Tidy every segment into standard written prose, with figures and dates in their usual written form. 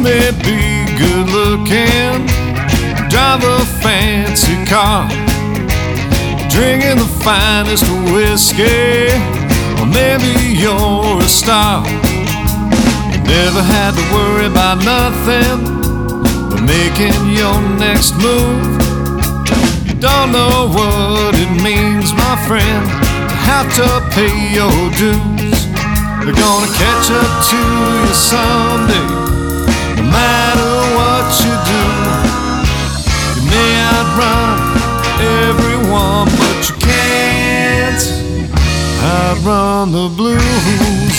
may be good looking, drive a fancy car, drinking the finest whiskey, or maybe you're a star. You never had to worry about nothing but making your next move. You don't know what it means, my friend, to have to pay your dues. They're gonna catch up to you someday, no matter what you do. You may outrun everyone, but you can't outrun the blues.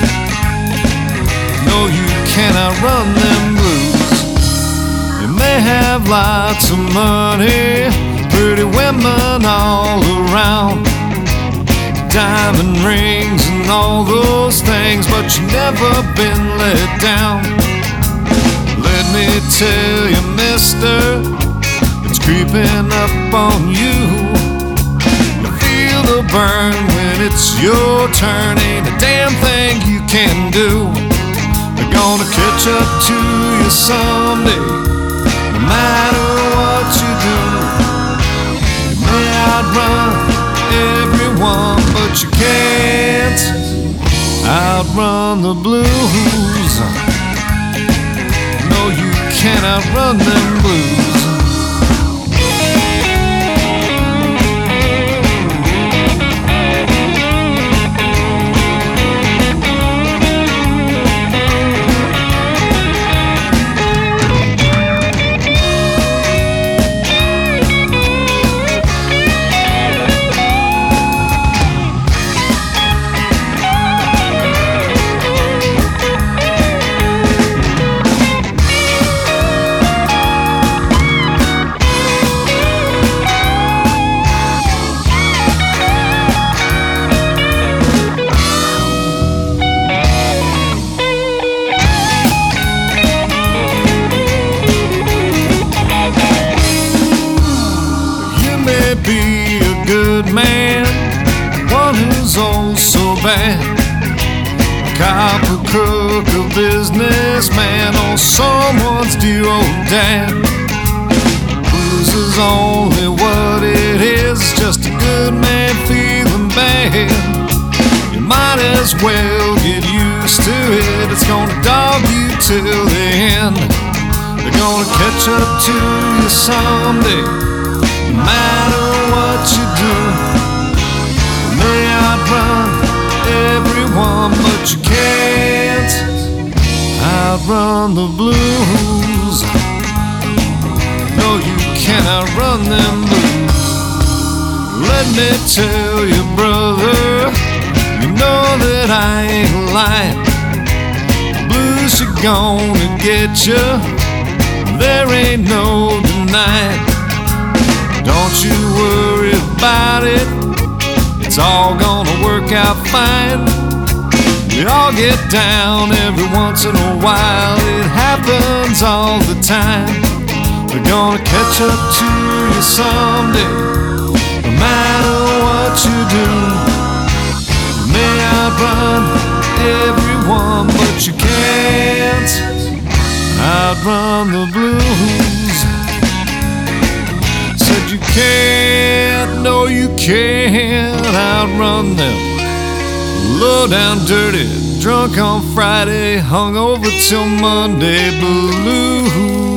No, you can't outrun them blues. You may have lots of money, pretty women all around, diamond rings and all those things, but you've never been let down. Let me tell you, mister, it's creeping up on you. You feel the burn when it's your turn, ain't a damn thing you can do. They're gonna catch up to you someday, no matter what you do. You may outrun everyone, but you can't outrun the blues. No, you can't outrun them blues. Be a good man, one who's oh so bad, a cop, a crook, a businessman, or someone's dear old dad. Blues is only what it is, just a good man feeling bad. You might as well get used to it, it's gonna dog you till the end. They're gonna catch up to you someday, no matter what you do. You may outrun everyone, but you can't outrun the blues. No, you can't outrun them blues. Let me tell you, brother, you know that I ain't lying. Blues are gonna get you, there ain't no denying. Don't you worry about it, it's all gonna work out fine. We all get down every once in a while, it happens all the time. They're gonna catch up to you someday, no matter what you do. You may outrun everyone, but you can't outrun the blues. You can't, no you can't outrun them. Low down, dirty, drunk on Friday, hung over till Monday blues.